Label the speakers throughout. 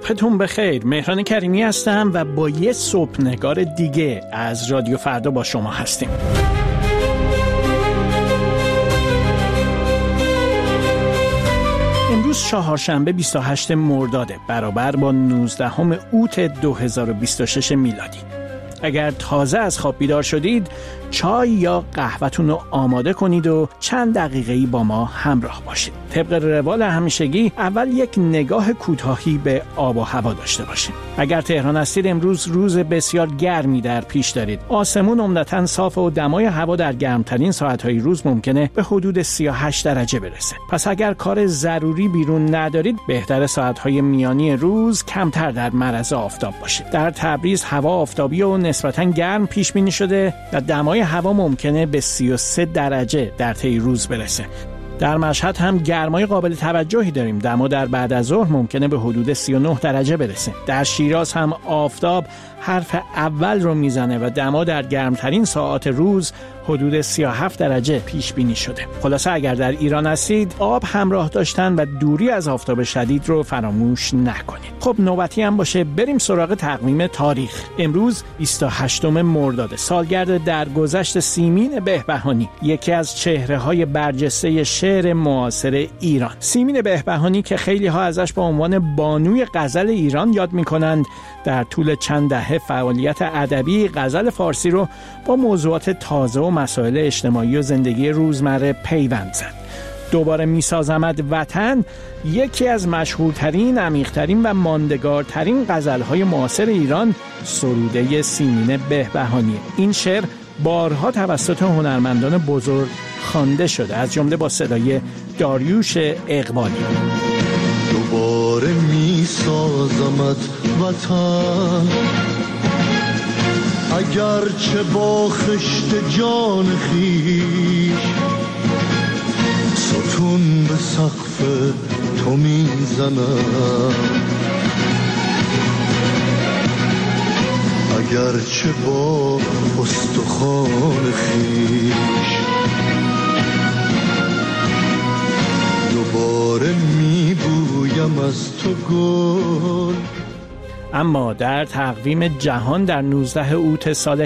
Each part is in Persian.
Speaker 1: صبحتون بخیر. مهران کریمی هستم و با یه صبحنگار دیگه از رادیو فردا با شما هستیم. امروز چهارشنبه 28 مرداده، برابر با 19 اوت 2026 میلادی. اگر تازه از خواب بیدار شدید، چای یا قهوه‌تون رو آماده کنید و چند دقیقه‌ای با ما همراه باشید. طبق روال همیشگی اول یک نگاه کوتاهی به آب و هوا داشته باشیم. اگر تهران هستید، امروز روز بسیار گرمی در پیش دارید. آسمون عمدتاً صاف و دمای هوا در گرمترین ساعت‌های روز ممکنه به حدود 38 درجه برسه. پس اگر کار ضروری بیرون ندارید، بهتر ساعت‌های میانی روز کمتر در معرض آفتاب باشید. در تبریز هوا آفتابی و نسبتاً گرم پیش بینی شده و دمای هوا ممکنه به 33 درجه در طی روز برسه. در مشهد هم گرمای قابل توجهی داریم. دما در بعد از ظهر ممکنه به حدود 39 درجه برسه. در شیراز هم آفتاب حرف اول رو میزنه و دما در گرمترین ساعات روز حدود 37 درجه پیش بینی شده. خلاصه اگر در ایران هستید، آب همراه داشتن و دوری از آفتاب شدید رو فراموش نکنید. خب نوبتی هم باشه بریم سراغ تقویم تاریخ. امروز 28 مرداد، سالگرد درگذشت سیمین بهبهانی، یکی از چهره‌های برجسته شعر معاصر ایران. سیمین بهبهانی که خیلی ها ازش با عنوان بانوی غزل ایران یاد می‌کنند، در طول چند دهه فعالیت ادبی غزل فارسی رو با موضوعات تازه و مسائل اجتماعی و زندگی روزمره پیوند زد. دوباره میسازمت وطن یکی از مشهورترین، عمیق‌ترین و ماندگارترین غزل‌های معاصر ایران، سروده سیمین بهبهانی. این شعر بارها توسط هنرمندان بزرگ خوانده شده، از جمله با صدای داریوش اقبالی.
Speaker 2: دوباره میسازمت وطن، اگرچه با خشت جان خویش ستون به سقف تو میزنم، اگرچه با استخوان خویش دوباره میبویم از تو گل.
Speaker 1: اما در تقویم جهان در 19 اوت سال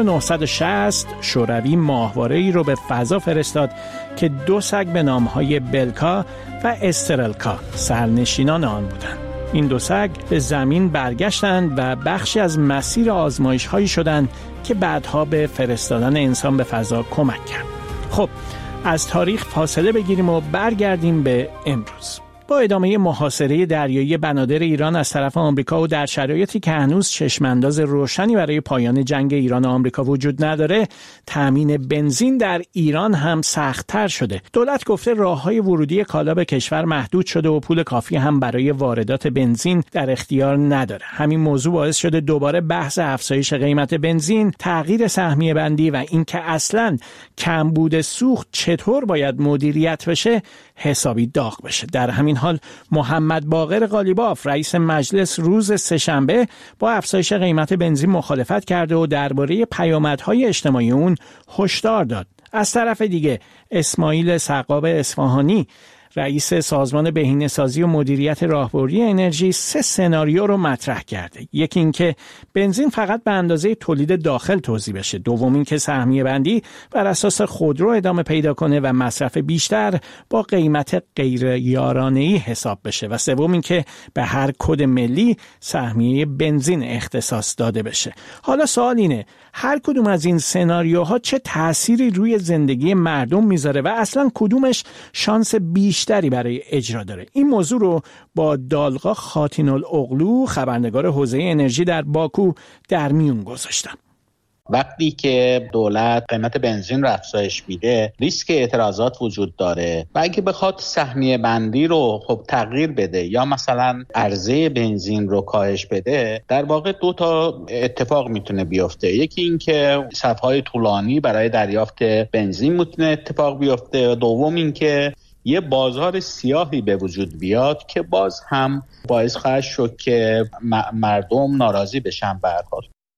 Speaker 1: 1960 شوروی ماهواره‌ای رو به فضا فرستاد که 2 سگ به نام‌های بلکا و استرلکا سرنشینان آن بودند. این 2 سگ به زمین برگشتند و بخشی از مسیر آزمایش‌هایی شدند که بعدها به فرستادن انسان به فضا کمک کرد. خب از تاریخ فاصله بگیریم و برگردیم به امروز. با ادامه محاصره دریایی بنادر ایران از طرف آمریکا و در شرایطی که هنوز چشمانداز روشنی برای پایان جنگ ایران و آمریکا وجود نداره، تامین بنزین در ایران هم سخت‌تر شده. دولت گفته راه‌های ورودی کالا به کشور محدود شده و پول کافی هم برای واردات بنزین در اختیار نداره. همین موضوع باعث شده دوباره بحث افزایش قیمت بنزین، تغییر سهمیه بندی و اینکه اصلاً کمبود سوخت چطور باید مدیریت بشه حسابی داغ بشه. در همین حال محمد باقر قالیباف رئیس مجلس روز سه‌شنبه با افزایش قیمت بنزین مخالفت کرده و درباره پیامدهای اجتماعی اون هشدار داد. از طرف دیگه اسماعیل سقاب اصفهانی رئیس سازمان بهینه‌سازی و مدیریت راهبردی انرژی 3 سناریو رو مطرح کرده. یکی این که بنزین فقط به اندازه تولید داخل توزیع بشه. دوم این که سهمیه بندی بر اساس خودرو ادامه پیدا کنه و مصرف بیشتر با قیمت غیر یارانه‌ای حساب بشه. و سوم این که به هر کد ملی سهمیه بنزین اختصاص داده بشه. حالا سوال اینه، هر کدوم از این سناریوها چه تأثیری روی زندگی مردم میذاره و اصلا کدومش شانس بیشتری برای اجرا داره؟ این موضوع رو با دالقا خاتین‌الاغلو، خبرنگار حوزه انرژی در باکو، در میون گذاشتم.
Speaker 3: وقتی که دولت قیمت بنزین رو افزایش میده، ریسک اعتراضات وجود داره و اگه بخواد سهمیه بندی رو تغییر بده یا مثلا عرضه بنزین رو کاهش بده، در واقع 2 تا اتفاق میتونه بیفته. یکی این که صف‌های طولانی برای دریافت بنزین میتونه اتفاق بیفته، و دوم این که یه بازار سیاهی به وجود بیاد که باز هم باعث خواهد شد که مردم ناراضی بشن. به هر حال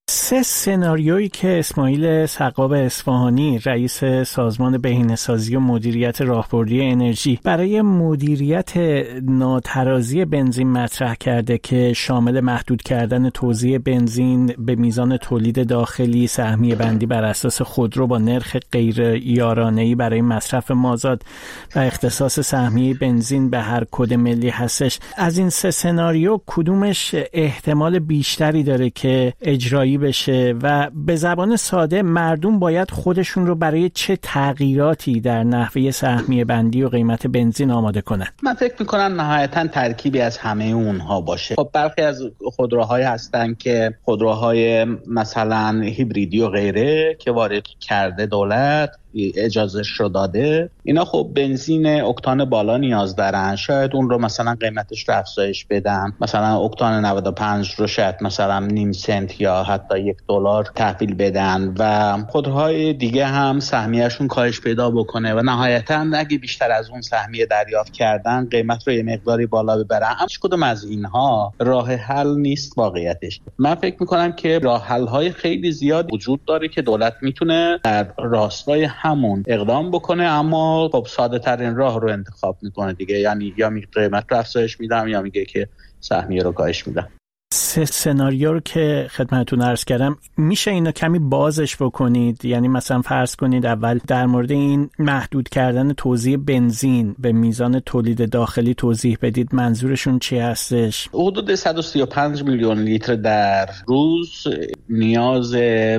Speaker 1: 3 سناریویی که اسماعیل سقاب اصفهانی رئیس سازمان بهینه‌سازی و مدیریت راهبردی انرژی برای مدیریت ناترازی بنزین مطرح کرده که شامل محدود کردن توزیع بنزین به میزان تولید داخلی، سهمیه بندی بر اساس خودرو با نرخ غیر یارانه‌ای برای مصرف مازاد و اختصاص سهمیه بنزین به هر کد ملی هستش. از این 3 سناریو کدومش احتمال بیشتری داره که اجرایی بشه و به زبان ساده مردم باید خودشون رو برای چه تغییراتی در نحوه سهمیه بندی و قیمت بنزین آماده کنن؟
Speaker 3: من فکر میکنم نهایتاً ترکیبی از همه اونها باشه. خب برخی از خودروهای هستن که خودروهای مثلا هیبریدی و غیره که وارد کرده دولت، اجازه شو داده، اینا خب بنزین اکتان بالا نیاز دارن، شاید اون رو مثلا قیمتش رو افزایش بدن، مثلا اکتان 95 رو شاید مثلا نیم سنت یا حتی $1 تحویل بدن و خودروهای دیگه هم سهمیه‌شون کاهش پیدا بکنه و نهایتاً اگه بیشتر از اون سهمیه دریافت کردن قیمت رو یه مقداری بالا ببرن. هیچ کدوم از اینها راه حل نیست واقعیتش. من فکر میکنم که راه حل‌های خیلی زیاد وجود داره که دولت میتونه در راستای همون اقدام بکنه، اما خب ساده ترین راه رو انتخاب میکنه دیگه، یعنی یا قیمت رو افزایش میدم یا میگه که سهمیه رو کاهش میدم.
Speaker 1: 3 سناریو رو که خدمتتون عرض کردم، میشه اینو کمی بازش بکنید؟ یعنی مثلا فرض کنید اول در مورد این محدود کردن توزیع بنزین به میزان تولید داخلی توضیح بدید، منظورشون چی هستش؟
Speaker 3: حدود 135 میلیون لیتر در روز نیاز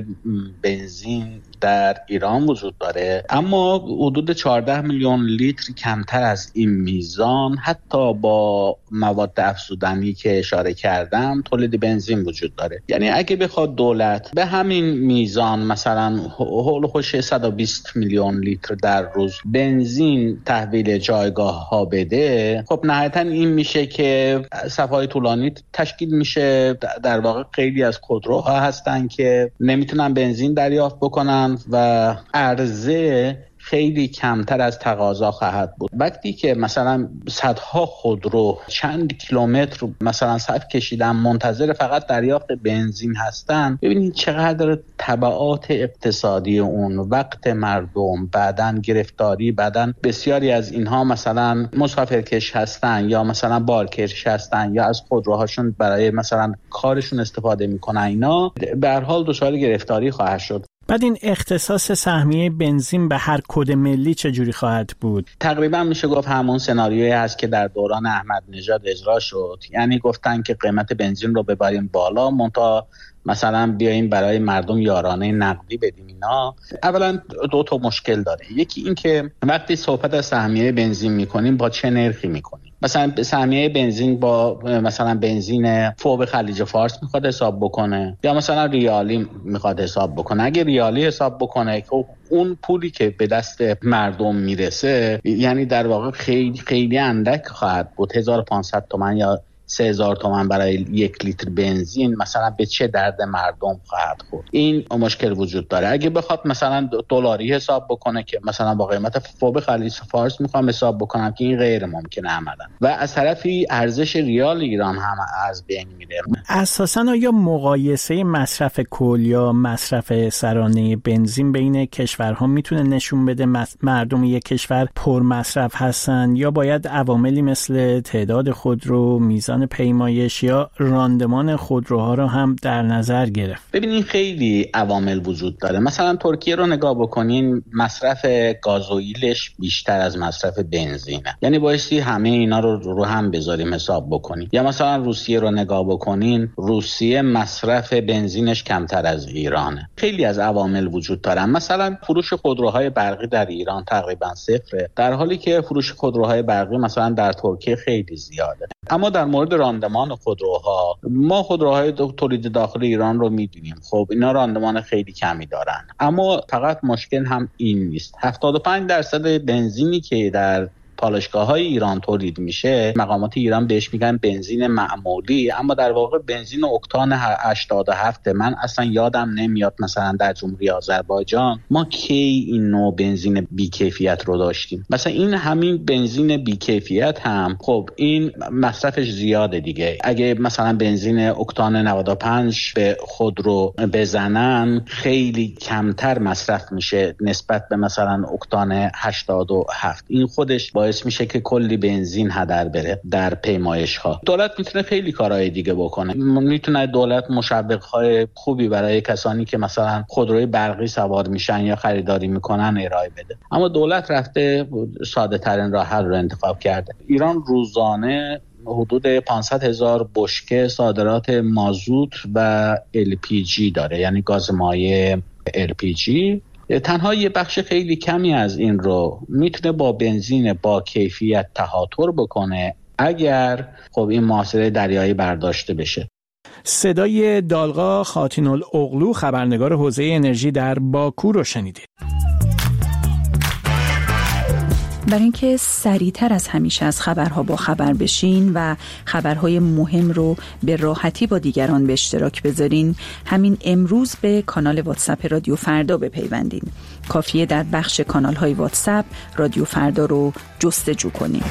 Speaker 3: بنزین در ایران وجود داره، اما حدود 14 میلیون لیتر کمتر از این میزان حتی با مواد افزودنی که اشاره کردم تولید بنزین وجود داره. یعنی اگه بخواد دولت به همین میزان مثلا هولوش 120 میلیون لیتر در روز بنزین تحویل جایگاه ها بده، خب نهایتا این میشه که صفحه طولانی تشکیل میشه. در واقع خیلی از خودروها هستن که نمیتونن بنزین دریافت بکنن و عرضه خیلی کمتر از تقاضا خواهد بود. وقتی که مثلا صدها خودرو چند کیلومتر مثلا صف کشیدن منتظر فقط دریافت بنزین هستن، ببینید چقدر تبعات اقتصادی اون، وقت مردم، بعدن گرفتاری، بعدن بسیاری از اینها مثلا مسافرکش هستن یا مثلا بارکش هستن یا از خودروهاشون برای مثلا کارشون استفاده میکنن، اینا به هر حال دچار گرفتاری خواهد شد.
Speaker 1: بعد این اختصاص سهمیه بنزین به هر کد ملی چجوری خواهد بود؟
Speaker 3: تقریبا میشه گفت همون سناریویی هست که در دوران احمد نژاد اجرا شد. یعنی گفتن که قیمت بنزین رو ببریم بالا، منتها مثلا بیاییم برای مردم یارانه نقدی بدیم. اینا اولا 2 مشکل داره. یکی این که وقتی صحبت از سهمیه بنزین میکنیم با چه نرخی میکنیم؟ مثلا سهمیه بنزین با مثلا بنزین فوق خلیج فارس میخواد حساب بکنه یا مثلا ریالی میخواد حساب بکنه؟ اگه ریالی حساب بکنه که اون پولی که به دست مردم میرسه یعنی در واقع خیلی خیلی اندک خواهد بود. 1500 تومان یا 3000 تومان برای 1 لیتر بنزین مثلا به چه درد مردم خواهد خورد؟ این مشکل وجود داره. اگه بخواد مثلا دلاری حساب بکنه که مثلا با قیمت فوق خلیج فارس میخوام حساب بکنم که این غیر ممکنه عملا، و از طرفی ارزش ریال ایران هم از بین میره.
Speaker 1: اساساً آیا مقایسه مصرف کل یا مصرف سرانه بنزین بین کشورها میتونه نشون بده مردم یک کشور پر مصرف هستن، یا باید عواملی مثل تعداد خودرو، میزان پیمایش یا راندمان خودروها رو هم در نظر گرفت؟
Speaker 3: ببینین خیلی عوامل وجود داره. مثلا ترکیه رو نگاه بکنین، مصرف گازوئیلش بیشتر از مصرف بنزینه، یعنی بایستی همه اینا رو هم بذاریم حساب بکنیم. یا مثلا روسیه رو نگاه بکنین، روسیه مصرف بنزینش کمتر از ایرانه. خیلی از عوامل وجود دارن. مثلا فروش خودروهای برقی در ایران تقریبا صفره، در حالی که فروش خودروهای برقی مثلا در ترکیه خیلی زیاده. اما در مورد راندمان خودروها، ما خودروهای تولید داخل ایران رو می‌دونیم، خب اینا راندمان خیلی کمی دارن. اما فقط مشکل هم این نیست. 75% بنزینی که در پالایشگاه‌های ایران تولید میشه، مقامات ایران بهش میگن بنزین معمولی، اما در واقع بنزین اکتان 87. من اصلا یادم نمیاد مثلا در جمهوری آذربایجان ما کی این نوع بنزین بی‌کیفیت رو داشتیم. مثلا این همین بنزین بی‌کیفیت هم خب این مصرفش زیاده دیگه. اگه مثلا بنزین اکتان 95 به خودرو بزنن خیلی کمتر مصرف میشه نسبت به مثلا اکتان 87. این خودش باعث میشه که کلی بنزین هدر بره در پیمایش ها. دولت میتونه خیلی کارهای دیگه بکنه. میتونه دولت مشوق‌های خوبی برای کسانی که مثلا خودروی برقی سوار میشن یا خریداری میکنن ارائه بده، اما دولت رفته ساده ترین راه حل رو انتخاب کرده. ایران روزانه حدود 500,000 بشکه صادرات مازوت و LPG داره، یعنی گاز مایع LPG. تنها یه بخش خیلی کمی از این رو میتونه با بنزین با کیفیت تهاتر بکنه اگر خب این محاصره دریایی برداشته بشه.
Speaker 1: صدای دالغا خاتین الاغلو، خبرنگار حوزه انرژی در باکو رو شنیدید.
Speaker 4: برای اینکه سریعتر از همیشه از خبرها با خبر بشین و خبرهای مهم رو به راحتی با دیگران به اشتراک بذارین، همین امروز به کانال واتساپ رادیو فردا بپیوندین. کافیه در بخش کانال‌های واتساپ رادیو فردا رو جستجو کنین.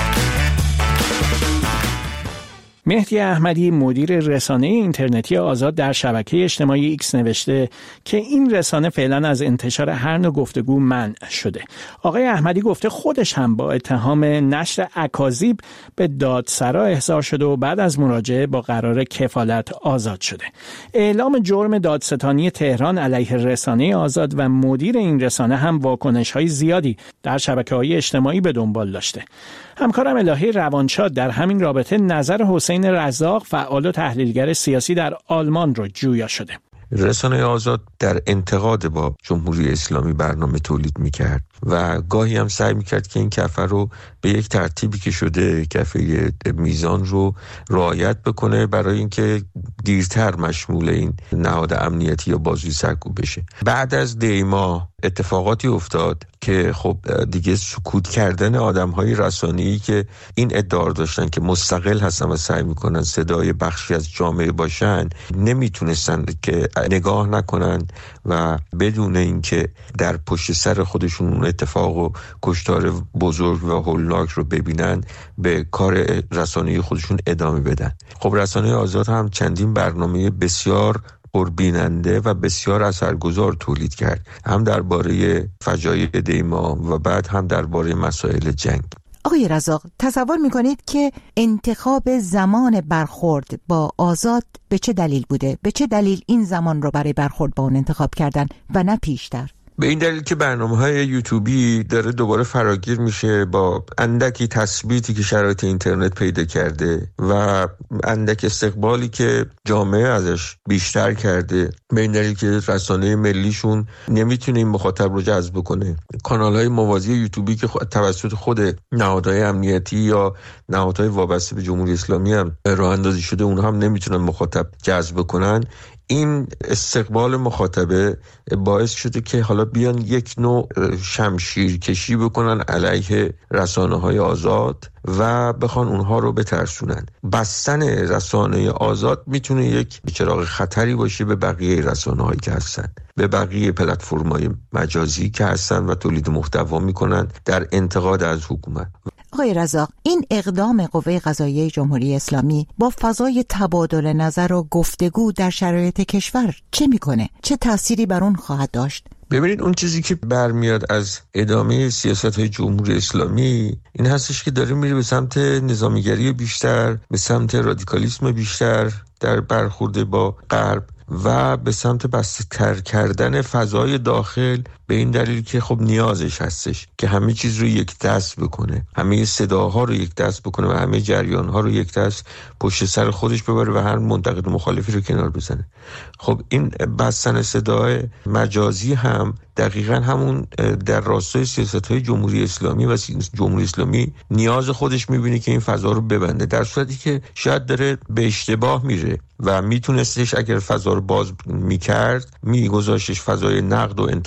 Speaker 1: مهدی احمدی، مدیر رسانه اینترنتی آزاد، در شبکه اجتماعی ایکس نوشته که این رسانه فعلا از انتشار هر نوع گفتگو منع شده. آقای احمدی گفته خودش هم با اتهام نشر اکاذیب به دادسرا احضار شده و بعد از مراجعه با قرار کفالت آزاد شده. اعلام جرم دادستانی تهران علیه رسانه آزاد و مدیر این رسانه هم واکنش‌های زیادی در شبکه‌های اجتماعی به دنبال داشته. همکارم الهی روانشاد در همین رابطه نظر حسین رزاق، فعال و تحلیلگر سیاسی در آلمان، را جویا شده.
Speaker 5: رسانه آزاد در انتقاد با جمهوری اسلامی برنامه تولید میکرد و گاهی هم سعی میکرد که این کفه رو به یک ترتیبی که شده، کفه میزان رو رعایت بکنه برای اینکه دیرتر مشمول این نهاد امنیتی یا بازوی سرکوب بشه. بعد از دیما اتفاقاتی افتاد که خب دیگه سکوت کردن آدم‌های رسانه‌ای که این ادعا داشتن که مستقل هستن و سعی میکنن صدای بخشی از جامعه باشن، نمیتونستن که نگاه نکنن و بدون اینکه در پشت سر خودشون اون اتفاق و کشتار بزرگ و هولناک رو ببینن به کار رسانه‌ای خودشون ادامه بدن. خب رسانه آزاد هم چندین برنامه بسیار پربیننده و بسیار اثرگذار تولید کرد، هم درباره فجایع دیما و بعد هم درباره مسائل جنگ.
Speaker 6: آقای رزاق، تصور میکنید که انتخاب زمان برخورد با آزاد به چه دلیل بوده؟ به چه دلیل این زمان رو برای برخورد با اون انتخاب کردن و نه پیشتر؟
Speaker 5: به این دلیل که برنامه‌های یوتیوبی داره دوباره فراگیر میشه با اندکی تثبیتی که شرایط اینترنت پیدا کرده و اندک استقبالی که جامعه ازش بیشتر کرده. به این دلیل که رسانه ملیشون نمیتونه این مخاطب رو جذب کنه. کانال‌های موازی یوتیوبی که توسط خود نهادهای امنیتی یا نهادهای وابسته به جمهوری اسلامی هم راه اندازی شده، اونها هم نمیتونن مخاطب جذب کنن. این استقبال مخاطبه باعث شده که حالا بیان یک نوع شمشیر کشی بکنن علیه رسانه‌های آزاد و بخوان اونها رو بترسونن. بستن رسانه آزاد میتونه یک چراغ خطری باشه به بقیه رسانه‌هایی که هستن، به بقیه پلتفرم‌های مجازی که هستن و تولید محتوا میکنن در انتقاد از حکومت.
Speaker 6: آقای رزاق، این اقدام قوه قضاییه جمهوری اسلامی با فضای تبادل نظر و گفتگو در شرایط کشور چه میکنه؟ چه تأثیری بر اون خواهد داشت؟
Speaker 5: ببینید، اون چیزی که برمیاد از ادامه سیاست‌های جمهوری اسلامی این هستش که داره میره به سمت نظامیگری بیشتر، به سمت رادیکالیسم بیشتر در برخورد با غرب و به سمت بسته‌تر کردن فضای داخل، به این دلیل که خب نیازش هستش که همه چیز رو یک دست بکنه، همه صداها رو یک دست بکنه و همه جریانها رو یک دست پشت سر خودش ببره و هر منتقد مخالفی رو کنار بزنه. خب این بستن صدای مجازی هم دقیقاً همون در راستای سیاست‌های جمهوری اسلامی و جمهوری اسلامی نیاز خودش می‌بینه که این فضا رو ببنده، در صورتی که شاید داره به اشتباه میره و میتونستش اگر فضا رو باز میکرد میگذاشتش فضای نقد و انتقاد و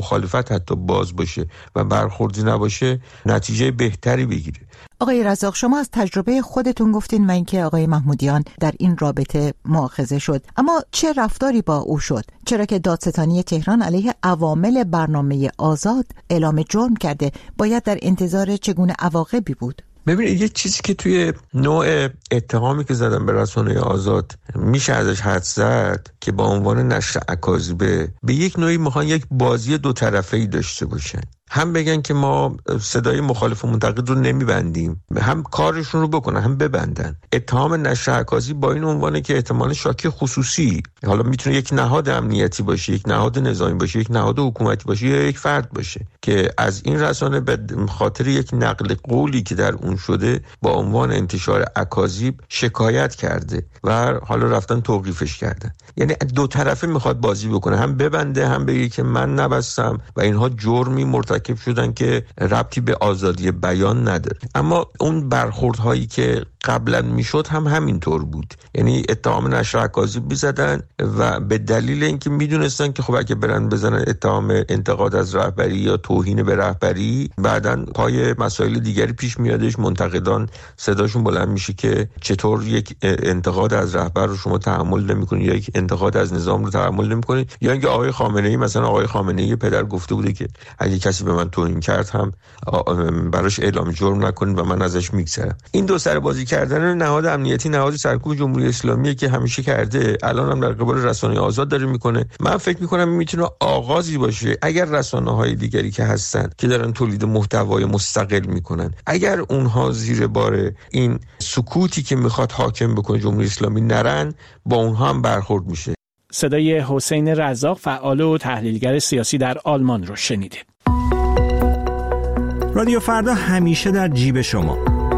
Speaker 5: مخالفت حتی باز باشه و برخوردی نباشه نتیجه بهتری بگیره.
Speaker 6: آقای رزاق، شما از تجربه خودتون گفتین و اینکه آقای محمودیان در این رابطه مؤاخذه شد، اما چه رفتاری با او شد؟ چرا که دادستانی تهران علیه عوامل برنامه آزاد اعلام جرم کرده؟ باید در انتظار چگونه عواقبی بود؟
Speaker 5: ببینید، یه چیزی که توی نوع اتهامی که زدن به رسانه آزاد میشه ازش حد زد که با عنوان نشر اکاذیبه به یک نوعی میخوان یک بازی دو طرفه‌ای داشته باشن. هم بگن که ما صدای مخالف و منتقد رو نمیبندیم، هم کارشون رو بکنن، هم ببندن. اتهام نشر اکاذیب با این عنوانه که احتمال شاکی خصوصی، حالا میتونه یک نهاد امنیتی باشه، یک نهاد نظامی باشه، یک نهاد حکومتی باشه یا یک فرد باشه، که از این رسانه به خاطر یک نقل قولی که در اون شده با عنوان انتشار اکاذیب شکایت کرده و حالا رفتن توقیفش کردن. یعنی دو طرفه میخواد بازی بکنه، هم ببنده هم بگه که من نبستم و اینها جرمی مرتکب شدن که ربطی به آزادی بیان نداره. اما اون برخوردهایی که قبلا میشد هم همینطور بود، یعنی اتهام نشر اکاذیب میزدن و به دلیل اینکه میدونستن که خب اگه برن بزنن اتهام انتقاد از رهبری یا توهین به رهبری، بعدن پای مسائل دیگری پیش میادش، منتقدان صداشون بلند میشه که چطور یک انتقاد از رهبر رو شما تحمل نمیکنید یا یک انتقاد از نظام رو تحمل نمیکنید، یا اینکه آقای خامنه‌ای، مثلا آقای خامنه‌ای پدر گفته بوده که اگه کسی به من توهین کرد هم براش اعلام جرم نکنید و من ازش میگذرم. این دو سر بازی کردن نهاد امنیتی، نهاد سرکوب جمهوری اسلامی که همیشه کرده، الان هم در قبال رسانه آزاد داره میکنه. من فکر میکنم میتونه آغازی باشه اگر رسانه‌های دیگری که هستن که دارن تولید محتوای مستقل میکنن، اگر اونها زیر بار این سکوتی که میخواد حاکم بکنه جمهوری اسلامی نرن، با اونها هم برخورد میشه.
Speaker 1: صدای حسین رزاق، فعال و تحلیلگر سیاسی در آلمان رو شنیدید.
Speaker 7: رادیو فردا همیشه در جیب شما.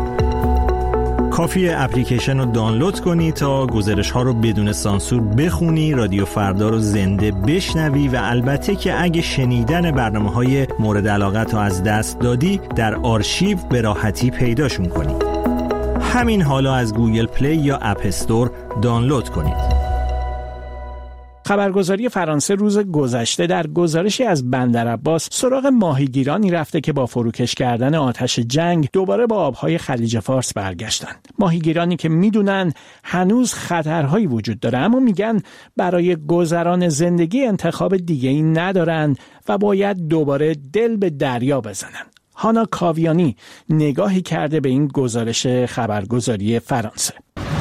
Speaker 7: کافیه اپلیکیشن رو دانلود کنی تا گزارش ها رو بدون سانسور بخونی، رادیو فردا رو زنده بشنوی و البته که اگه شنیدن برنامه‌های مورد علاقت رو از دست دادی، در آرشیو به راحتی پیداشون کنی. همین حالا از گوگل پلی یا اپ استور دانلود کنید.
Speaker 1: خبرگزاری فرانسه روز گذشته در گزارشی از بندرعباس سراغ ماهیگیرانی رفته که با فروکش کردن آتش جنگ دوباره با آبهای خلیج فارس برگشتند. ماهیگیرانی که میدونن هنوز خطرهایی وجود داره، اما میگن برای گذران زندگی انتخاب دیگه‌ای ندارن و باید دوباره دل به دریا بزنن. هانا کاویانی نگاهی کرده به این گزارش خبرگزاری فرانسه.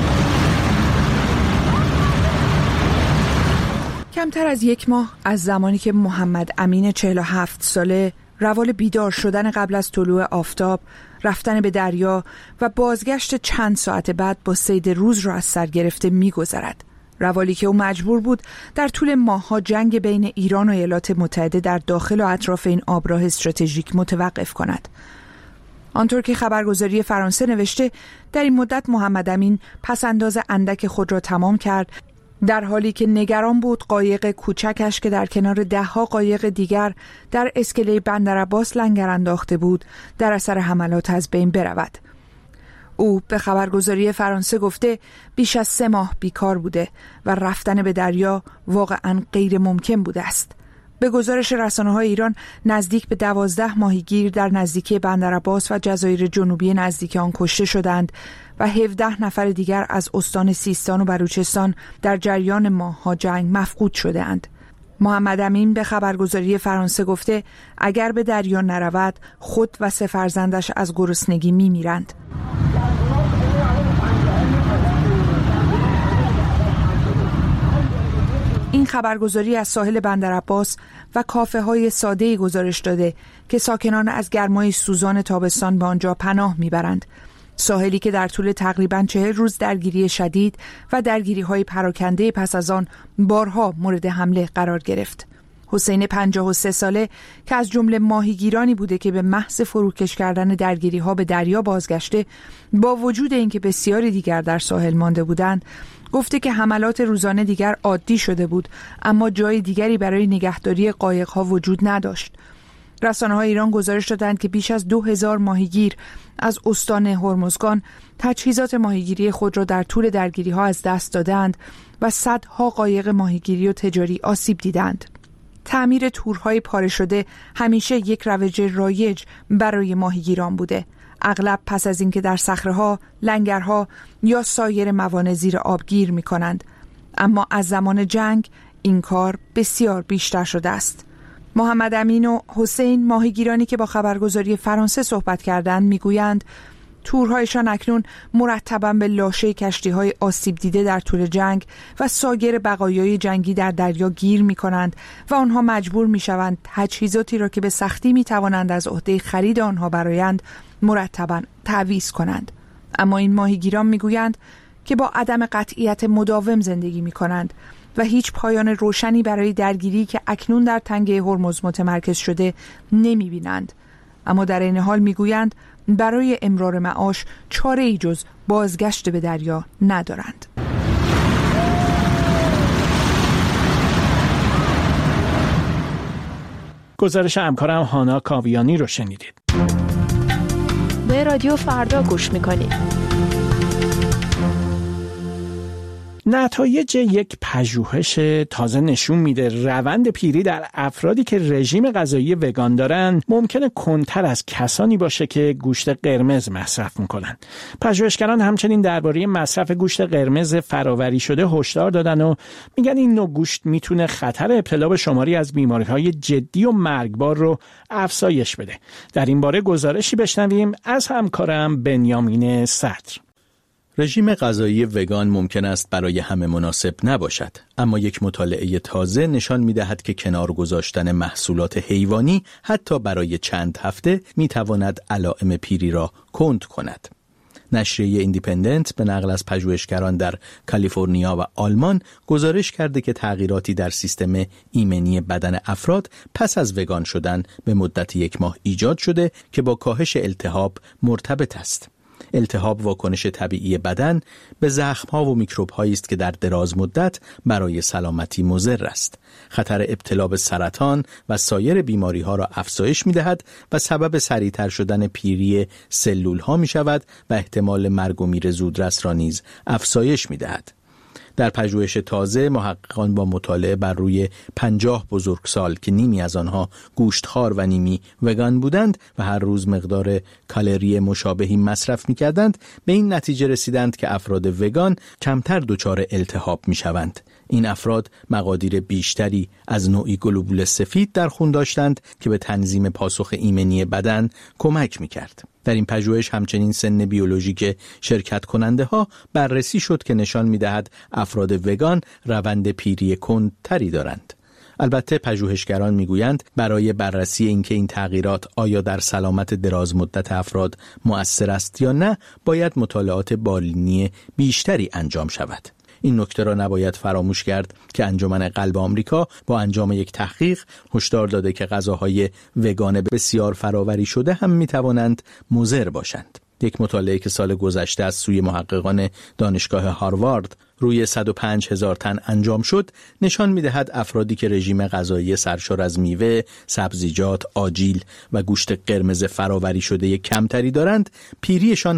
Speaker 4: کمتر از یک ماه از زمانی که محمد امین 47 ساله روال بیدار شدن قبل از طلوع آفتاب، رفتن به دریا و بازگشت چند ساعت بعد با صید روز را از سر گرفته می‌گذرد. روالی که او مجبور بود در طول ماه‌ها جنگ بین ایران و ایالات متحده در داخل و اطراف این آبراه استراتژیک متوقف کند. آنطور که خبرگزاری فرانسه نوشته، در این مدت محمد امین پس انداز اندک خود را تمام کرد، در حالی که نگران بود قایق کوچکش که در کنار ده‌ها قایق دیگر در اسکله بندرعباس لنگر انداخته بود در اثر حملات از بین برود. او به خبرگزاری فرانسه گفته بیش از 3 ماه بیکار بوده و رفتن به دریا واقعاً غیر ممکن بوده است. به گزارش رسانه‌های ایران، نزدیک به 12 ماهیگیر در نزدیکی بندرعباس و جزایر جنوبی نزدیک آن کشته شدند و 17 نفر دیگر از استان سیستان و بلوچستان در جریان ماه‌ها جنگ مفقود شده‌اند. محمد امین به خبرگزاری فرانسه گفته اگر به دریا نرود خود و 3 فرزندش از گرسنگی می‌میرند. این خبرگزاری از ساحل بندرعباس و کافه‌های ساده‌ای گزارش داده که ساکنان از گرمای سوزان تابستان به آنجا پناه می‌برند. ساحلی که در طول تقریباً 40 روز درگیری شدید و درگیری‌های پراکنده پس از آن بارها مورد حمله قرار گرفت. حسین 53 ساله که از جمله ماهیگیرانی بوده که به محض فروکش کردن درگیری‌ها به دریا بازگشته، با وجود اینکه بسیاری دیگر در ساحل مانده بودند، گفته که حملات روزانه دیگر عادی شده بود، اما جای دیگری برای نگهداری قایق‌ها وجود نداشت. رسانه‌های ایران گزارش دادند که بیش از 2000 ماهیگیر از استان هرمزگان تجهیزات ماهیگیری خود را در طول درگیری‌ها از دست دادند و صدها قایق ماهیگیری و تجاری آسیب دیدند.
Speaker 8: تعمیر تورهای پاره شده همیشه یک روش رایج برای ماهیگیران بوده، اغلب پس از اینکه در صخره‌ها، لنگرها یا سایر موانع زیر آب گیر می‌کنند. اما از زمان جنگ این کار بسیار بیشتر شده است. محمد امین و حسین، ماهیگیرانی که با خبرگزاری فرانسه صحبت کردند، میگویند تورهایشان اکنون مرتباً به لاشه کشتی‌های آسیب دیده در طول جنگ و سایر بقایای جنگی در دریا گیر می‌کنند و آنها مجبور می‌شوند تجهیزاتی را که به سختی می‌توانند از عهده خرید آنها برآیند مرتباً تعویض کنند. اما این ماهیگیران می‌گویند که با عدم قطعیت مداوم زندگی می‌کنند و هیچ پایان روشنی برای درگیری که اکنون در تنگه هرمز متمرکز شده نمی‌بینند. اما در این حال می‌گویند برای امرار معاش چاره‌ای جز بازگشت به دریا ندارند.
Speaker 1: گزارش همکارم هانا کاویانی رو شنیدید.
Speaker 9: به رادیو فردا گوش می‌کنید.
Speaker 1: نتایج یک پژوهش تازه نشون میده روند پیری در افرادی که رژیم غذایی وگان دارن ممکنه کندتر از کسانی باشه که گوشت قرمز مصرف میکنن. پژوهشگران همچنین درباره مصرف گوشت قرمز فراوری شده هشدار دادن و میگن این نوع گوشت میتونه خطر ابتلا به شماری از بیماری‌های جدی و مرگبار رو افزایش بده. در این باره گزارشی بشنویم از همکارم بنیامین صدر.
Speaker 10: رژیم غذایی وگان ممکن است برای همه مناسب نباشد، اما یک مطالعه تازه نشان می‌دهد که کنار گذاشتن محصولات حیوانی حتی برای چند هفته می‌تواند علائم پیری را کند کند. نشریه ایندیپندنت به نقل از پژوهشگران در کالیفرنیا و آلمان گزارش کرده که تغییراتی در سیستم ایمنی بدن افراد پس از وگان شدن به مدت 1 ماه ایجاد شده که با کاهش التهاب مرتبط است. التهاب واکنش طبیعی بدن به زخم‌ها و میکروب‌هایی است که در دراز مدت برای سلامتی مضر است. خطر ابتلا به سرطان و سایر بیماری‌ها را افزایش می‌دهد و سبب سریعتر شدن پیری سلول‌ها می‌شود و احتمال مرگ و میر زودرس را نیز افزایش می‌دهد. در پژوهش تازه محققان با مطالعه بر روی 50 بزرگسال که نیمی از آنها گوشتخوار و نیمی وگان بودند و هر روز مقدار کالری مشابهی مصرف می‌کردند به این نتیجه رسیدند که افراد وگان کمتر دچار التهاب می‌شوند. این افراد مقادیر بیشتری از نوعی گلوبول سفید در خون داشتند که به تنظیم پاسخ ایمنی بدن کمک می‌کرد. در این پژوهش همچنین سن بیولوژیک شرکت کننده ها بررسی شد که نشان می‌دهد افراد وگان روند پیری کندتری دارند. البته پژوهشگران میگویند برای بررسی اینکه این تغییرات آیا در سلامت دراز مدت افراد مؤثر است یا نه، باید مطالعات بالینی بیشتری انجام شود. این نکته را نباید فراموش کرد که انجمن قلب آمریکا با انجام یک تحقیق هشدار داده که غذاهای وگان بسیار فراوری شده هم میتوانند مضر باشند. یک مطالعه که سال گذشته از سوی محققان دانشگاه هاروارد روی 105,000 تن انجام شد نشان می‌دهد افرادی که رژیم غذایی سرشار از میوه، سبزیجات، آجیل و گوشت قرمز فراوری شده کمتری دارند، پیریشان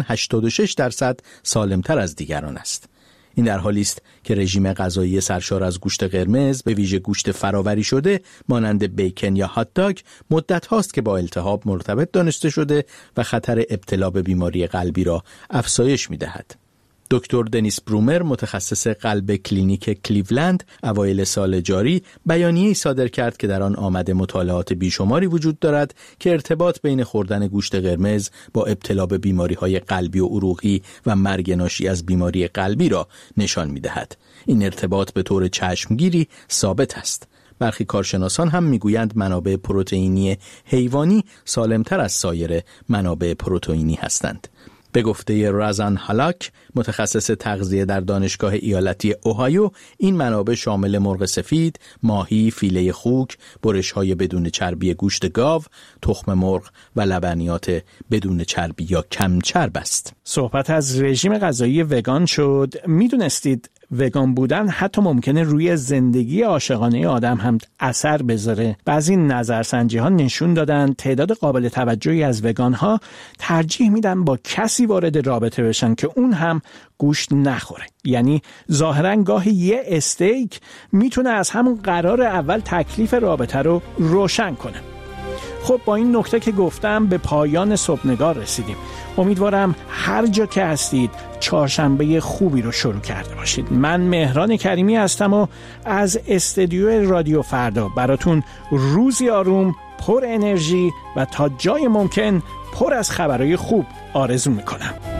Speaker 10: 86% سالمتر از دیگران است. این در حالی است که رژیم غذایی سرشار از گوشت قرمز، به ویژه گوشت فراوری شده مانند بیکن یا هات داگ، مدت هاست که با التهاب مرتبط دانسته شده و خطر ابتلا به بیماری قلبی را افزایش می‌دهد. دکتر دنیس برومر، متخصص قلب کلینیک کلیولند، اوایل سال جاری بیانیه‌ای صادر کرد که در آن آمده مطالعات بیشماری وجود دارد که ارتباط بین خوردن گوشت قرمز با ابتلا به بیماری‌های قلبی و عروقی و مرگ ناشی از بیماری قلبی را نشان می‌دهد. این ارتباط به طور چشمگیری ثابت است. برخی کارشناسان هم میگویند منابع پروتئینی حیوانی سالمتر از سایر منابع پروتئینی هستند. به گفته رازان هالاک، متخصص تغذیه در دانشگاه ایالتی اوهایو، این منابع شامل مرغ سفید، ماهی، فیله خوک، برش‌های بدون چربی گوشت گاو، تخم مرغ و لبنیات بدون چربی یا کم چرب است.
Speaker 1: صحبت از رژیم غذایی وگان شد. میدونستید وگان بودن حتی ممکنه روی زندگی عاشقانه آدم هم اثر بذاره. بعضی نظرسنجی ها نشون دادن تعداد قابل توجهی از وگان ها ترجیح میدن با کسی وارد رابطه بشن که اون هم گوشت نخوره. یعنی ظاهراً گاهی یه استیک میتونه از همون قرار اول تکلیف رابطه رو روشن کنه. خب با این نکته که گفتم به پایان صبحنگار رسیدیم. امیدوارم هر جا که هستید چهارشنبه خوبی رو شروع کرده باشید. من مهران کریمی هستم و از استودیو رادیو فردا براتون روزی آروم، پر انرژی و تا جای ممکن پر از خبرهای خوب آرزو میکنم.